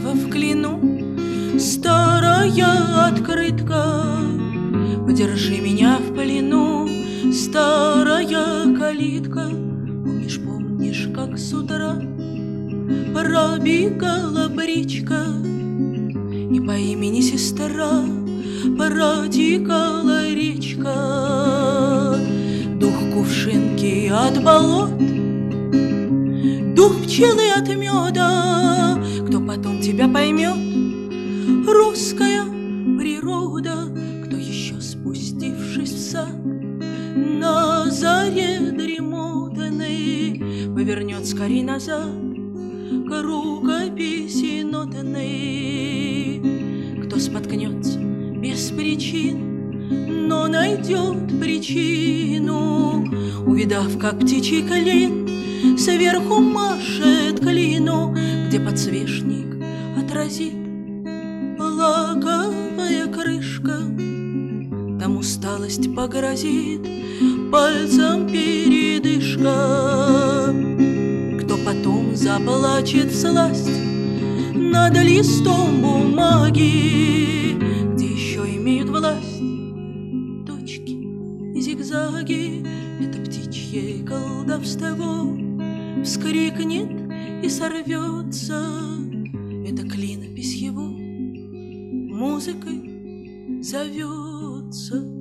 Чехова в клину, старая открытка. Подержи меня в плену, старая калитка. Помнишь, как с утра пробегала бричка, и по имени сестра протекала речка. Дух кувшинки от болот, дух пчелы от меда. Кто потом тебя поймет? Русская природа. Кто еще, спустившись в сад на заре дремотной, повернет скорей назад к рукописи нотной? Кто споткнется без причин, но найдет причину, увидав, как птичий клин сверху машет клину, где подсвечник отразит лаковая крышка. Там усталость погрозит пальцем передышка. Кто потом заплачет всласть над листом бумаги, где еще имеют власть точки и зигзаги. Это птичье колдовство вскрикнет и сорвется. Это клинопись его музыкой зовется.